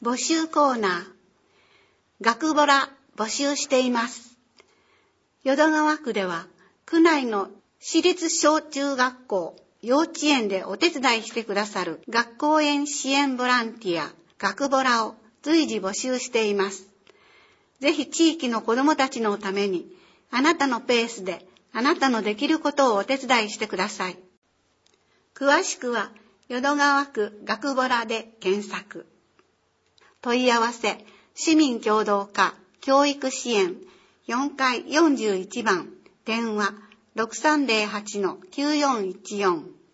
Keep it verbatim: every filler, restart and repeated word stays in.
募集コーナー。学ボラ募集しています。淀川区では、区内の私立小中学校、幼稚園でお手伝いしてくださる学校園支援ボランティア、学ボラを随時募集しています。ぜひ地域の子どもたちのために、あなたのペースで、あなたのできることをお手伝いしてください。詳しくは、淀川区学ボラで検索。問い合わせ、市民協働課教育支援よんかいよんじゅういちばん、電話 ろくさんぜろはちのきゅうよんいちよん。